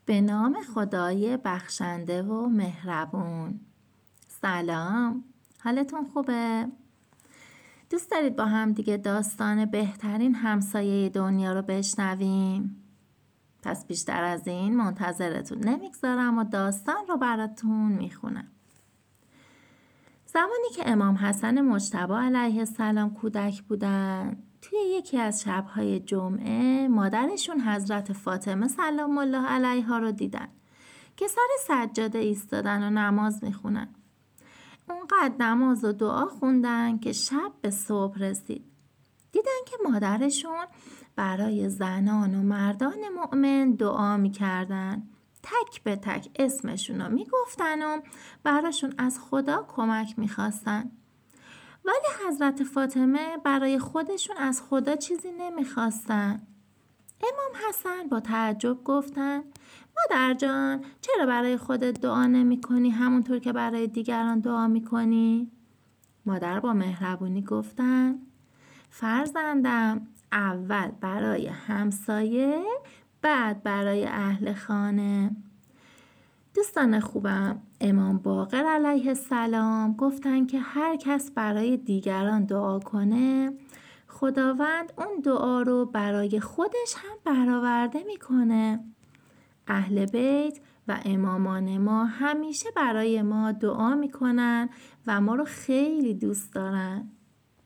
به نام خدای بخشنده و مهربون. سلام، حالتون خوبه؟ دوست دارید با هم دیگه داستان بهترین همسایه دنیا رو بشنویم؟ پس بیشتر از این منتظرتون نمیگذارم و داستان رو براتون میخونم. زمانی که امام حسن مجتبی علیه السلام کودک بودن، توی یکی از شب‌های جمعه مادرشون حضرت فاطمه سلام الله علیها رو دیدن که سر سجاده ایستادن و نماز میخونن. اونقدر نماز و دعا خوندن که شب به صبح رسید. دیدن که مادرشون برای زنان و مردان مؤمن دعا میکردن. تک به تک اسمشون رو میگفتن و براشون از خدا کمک میخواستن. ولی حضرت فاطمه برای خودشون از خدا چیزی نمیخواستن. امام حسن با تعجب گفتن: مادر جان، چرا برای خودت دعا نمی کنی همونطور که برای دیگران دعا می کنی؟ مادر با مهربونی گفتن: فرزندم، اول برای همسایه، بعد برای اهل خانه. دوستان خوبم، امام باقر علیه السلام گفتن که هر کس برای دیگران دعا کنه، خداوند اون دعا رو برای خودش هم برآورده میکنه. اهل بیت و امامان ما همیشه برای ما دعا میکنن و ما رو خیلی دوست دارن.